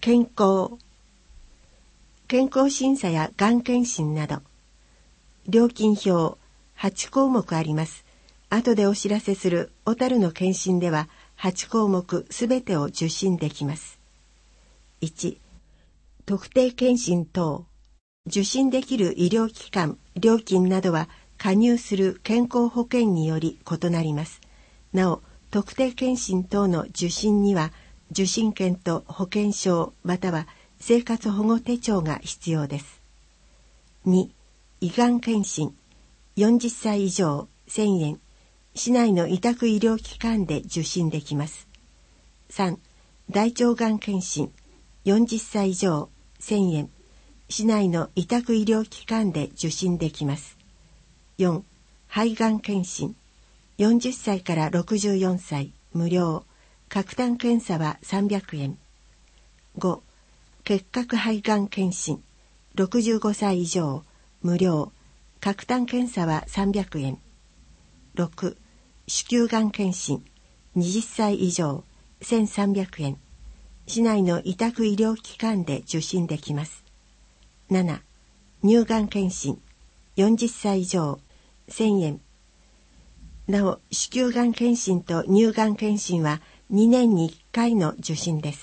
健康審査やがん検診など。料金表8項目あります。後でお知らせする小樽の検診では8項目すべてを受診できます。1、特定検診等。受診できる医療機関、料金などは加入する健康保険により異なります。なお、特定検診等の受診には、受診券と保険証または生活保護手帳が必要です。2、胃がん検診。40歳以上1000円。市内の委託医療機関で受診できます。3、大腸がん検診。40歳以上1000円。市内の委託医療機関で受診できます。4、肺がん検診。40歳から64歳無料。喀痰検査は300円。5、結核肺がん検診。65歳以上無料。喀痰検査は300円。6、子宮がん検診。20歳以上1300円。市内の委託医療機関で受診できます。7、乳がん検診。40歳以上1000円。なお、子宮がん検診と乳がん検診は2年に1回の受診です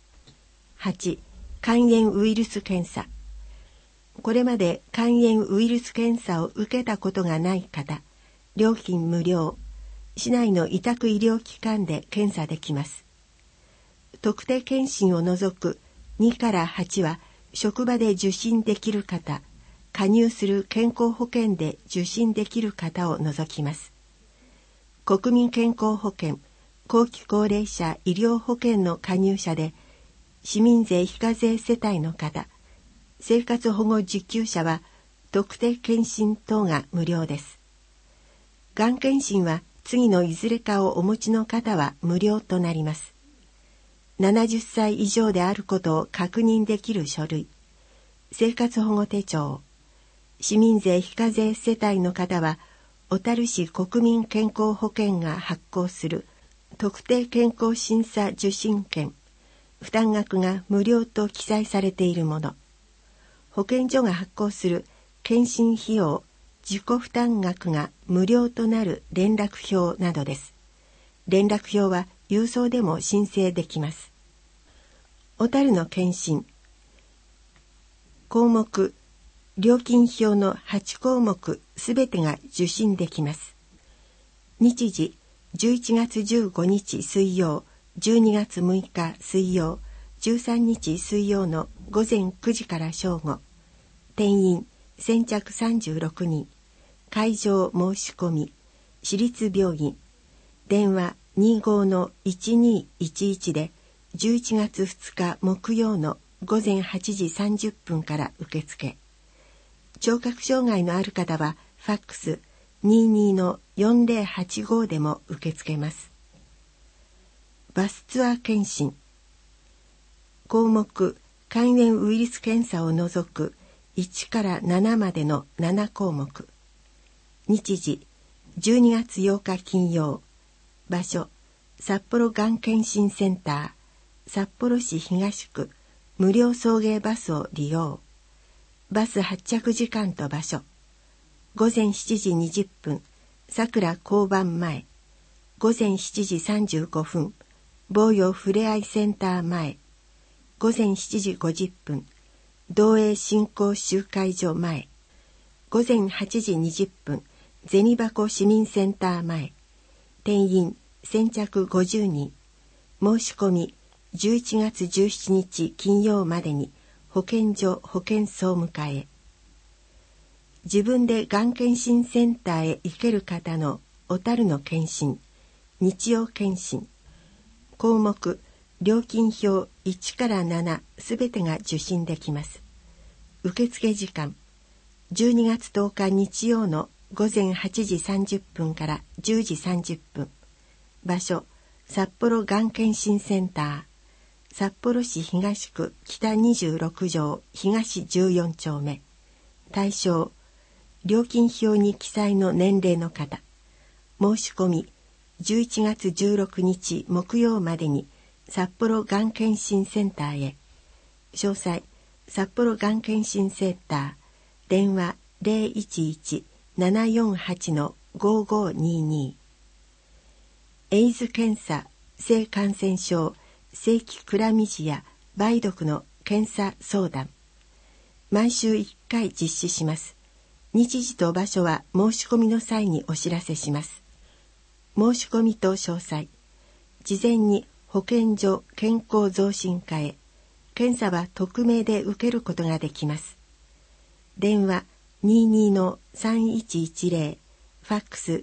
。8、肝炎ウイルス検査。これまで肝炎ウイルス検査を受けたことがない方、料金無料。市内の委託医療機関で検査できます。特定検診を除く2から8は職場で受診できる方、加入する健康保険で受診できる方を除きます。国民健康保険、後期高齢者医療保険の加入者で、市民税非課税世帯の方、生活保護受給者は特定検診等が無料です。がん検診は次のいずれかをお持ちの方は無料となります。70歳以上であることを確認できる書類、生活保護手帳、市民税非課税世帯の方は、小樽市国民健康保険が発行する特定健康審査受診券、負担額が無料と記載されているもの、保健所が発行する検診費用、自己負担額が無料となる連絡表などです。連絡表は郵送でも申請できます。小樽の検診。項目、料金表の8項目すべてが受診できます。日時、11月15日水曜、12月6日水曜、13日水曜の午前9時から正午。定員、先着36人。会場申し込み。市立病院。電話25-1211で、11月2日木曜の午前8時30分から受付。聴覚障害のある方はファックス22-4085でも受け付けます。バスツアー検診。項目、肝炎ウイルス検査を除く1から7までの7項目。日時、12月8日金曜。場所、札幌がん検診センター、札幌市東区、無料送迎バスを利用。バス発着時間と場所。午前7時20分、桜交番前。午前7時35分、防洋ふれあいセンター前。午前7時50分、道営振興集会所前。午前8時20分、銭箱市民センター前。定員、先着50人。申し込み、11月17日金曜までに保健所保健総務課へ。自分でがん検診センターへ行ける方の小樽の検診、日曜検診。項目、料金表1から7すべてが受診できます。受付時間、12月10日日曜の午前8時30分から10時30分。場所、札幌がん検診センター。札幌市東区北26条東14丁目。対象、料金表に記載の年齢の方。申し込み、11月16日木曜までに札幌がん検診センターへ。 詳細、札幌がん検診センター、電話 011-748-5522。エイズ検査、性感染症、性器クラミジア、梅毒の検査相談。毎週1回実施します。日時と場所は申し込みの際にお知らせします。申し込みと詳細。事前に保健所健康増進課へ。検査は匿名で受けることができます。電話 22-3110、ファックス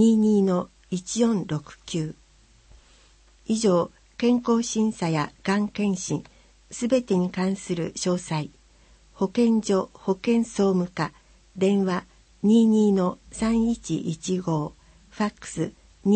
22-1469。以上、健康審査やがん検診、すべてに関する詳細。保健所保健総務課、電話 22-3115、ファックス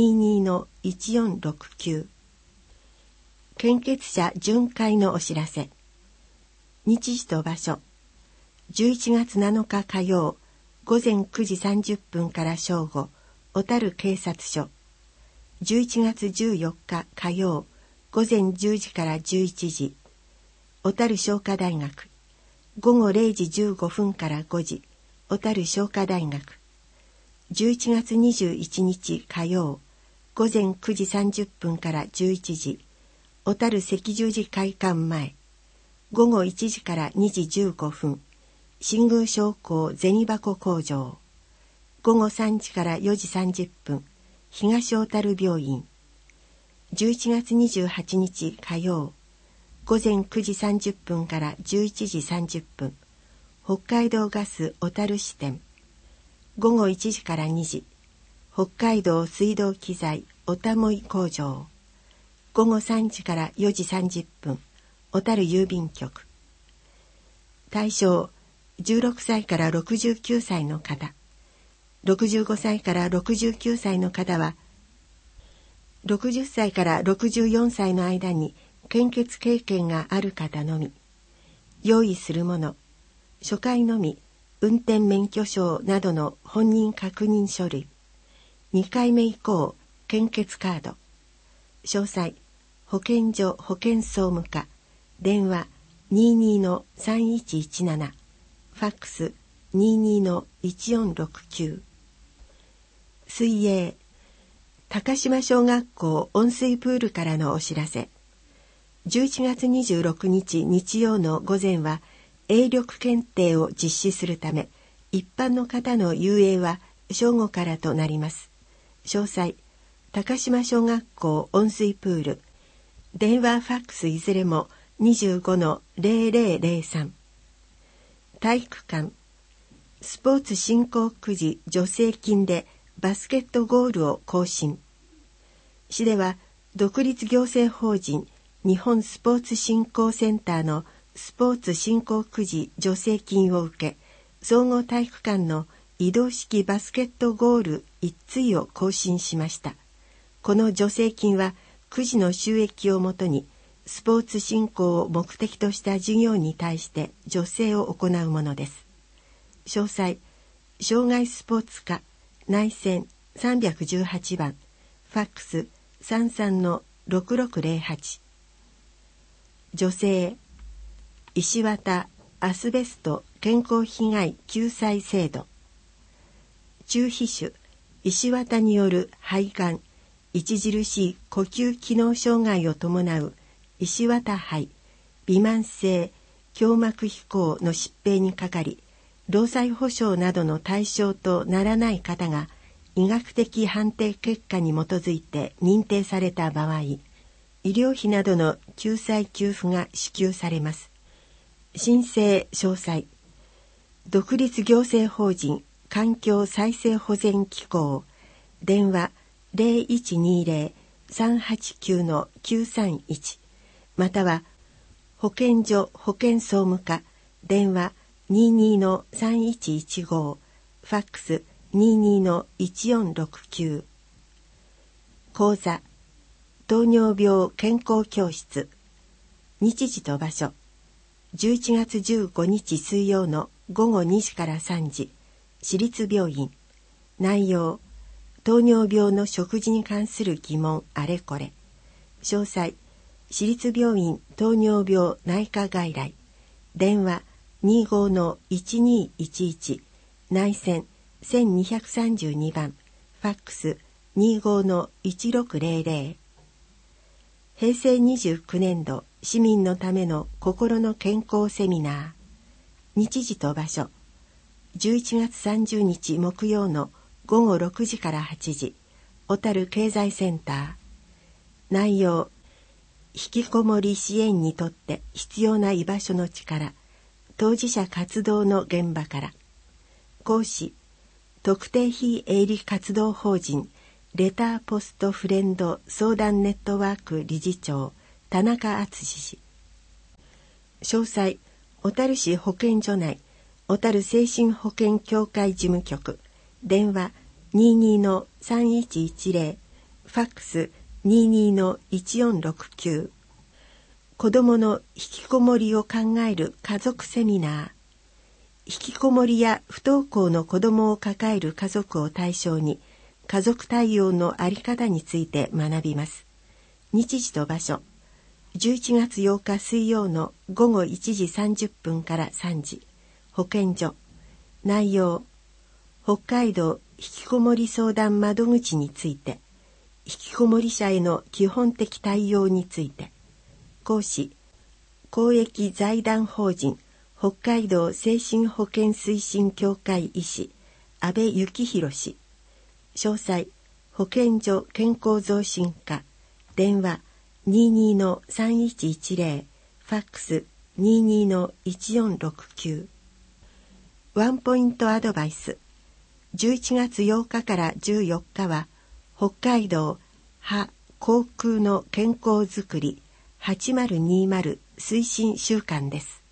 22-1469。献血者巡回のお知らせ。日時と場所。11月7日火曜、午前9時30分から正午、小樽警察署。11月14日火曜、午前10時から11時、小樽商科大学。午後0時15分から5時、小樽商科大学。11月21日火曜、午前9時30分から11時、小樽赤十字会館前。午後1時から2時15分、新宮商工銭箱工場。午後3時から4時30分、東小樽病院。11月28日火曜、午前9時30分から11時30分、北海道ガス小樽支店。午後1時から2時、北海道水道機材小田萌工場。午後3時から4時30分、小樽郵便局。対象、16歳から69歳の方。65歳から69歳の方は、60歳から64歳の間に献血経験がある方のみ。用意するもの、初回のみ、運転免許証などの本人確認書類。2回目以降、献血カード。詳細、保健所保健総務課、電話 22-3117、ファックス 22-1469。水泳、高島小学校温水プールからのお知らせ。11月26日日曜の午前は、泳力検定を実施するため、一般の方の遊泳は正午からとなります。詳細、高島小学校温水プール、電話ファックスいずれも 25-0003。体育館、スポーツ振興くじ助成金でバスケットゴールを更新。市では独立行政法人日本スポーツ振興センターのスポーツ振興くじ助成金を受け、総合体育館の移動式バスケットゴール1対を更新しました。この助成金はくじの収益をもとにスポーツ振興を目的とした事業に対して助成を行うものです。詳細、障害スポーツ課内線318番、ファックス 33-6608。助成、石綿アスベスト健康被害救済制度。中皮腫、石綿による肺がん、著しい呼吸機能障害を伴う石綿肺、微慢性胸膜飛行の疾病にかかり、労災保障などの対象とならない方が医学的判定結果に基づいて認定された場合、医療費などの救済給付が支給されます。申請詳細、独立行政法人環境再生保全機構、電話 0120-389-931、または保健所保健総務課、電話 22-3115、ファックス 22-1469。講座、糖尿病健康教室。日時と場所、11月15日水曜の午後2時から3時、市立病院。内容、糖尿病の食事に関する疑問あれこれ。詳細、市立病院糖尿病内科外来。 電話25-1211、内線1232番、ファックス25-1600。平成29年度市民のための心の健康セミナー。日時と場所、11月30日木曜の午後6時から8時、小樽経済センター。内容、引きこもり支援にとって必要な居場所の力、当事者活動の現場から。講師、特定非営利活動法人レターポストフレンド相談ネットワーク理事長田中敦氏。詳細、小樽市保健所内小樽精神保健協会事務局、電話22-3110、ファックス22-1469。子どもの引きこもりを考える家族セミナー。引きこもりや不登校の子どもを抱える家族を対象に、家族対応のあり方について学びます。日時と場所、11月8日水曜の午後1時30分から3時、保健所。内容、北海道引きこもり相談窓口について、引きこもり者への基本的対応について。講師、公益財団法人北海道精神保健推進協会医師安倍幸宏氏。詳細、保健所健康増進課、電話22-3110、ファックス22-1469。ワンポイントアドバイス。11月8日から14日は北海道歯・口腔の健康づくり8020推進週間です。